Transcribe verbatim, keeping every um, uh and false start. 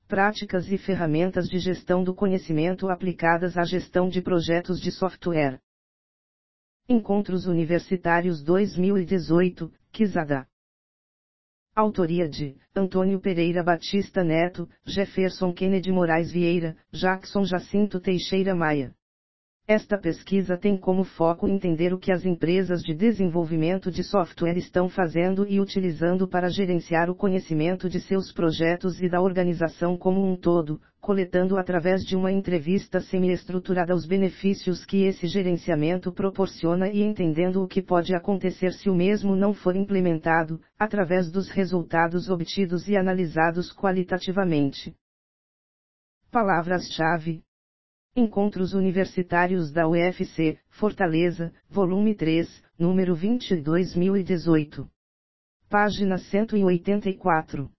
práticas e ferramentas de gestão do conhecimento aplicadas à gestão de projetos de software. Encontros Universitários dois mil e dezoito, Quizada. Autoria de Antônio Pereira Batista Neto, Jefferson Kennedy Moraes Vieira, Jackson Jacinto Teixeira Maia. Esta pesquisa tem como foco entender o que as empresas de desenvolvimento de software estão fazendo e utilizando para gerenciar o conhecimento de seus projetos e da organização como um todo, coletando através de uma entrevista semi-estruturada os benefícios que esse gerenciamento proporciona e entendendo o que pode acontecer se o mesmo não for implementado, através dos resultados obtidos e analisados qualitativamente. Palavras-chave: Encontros Universitários da U F C, Fortaleza, volume três, número vinte, dois mil e dezoito. Página cento e oitenta e quatro.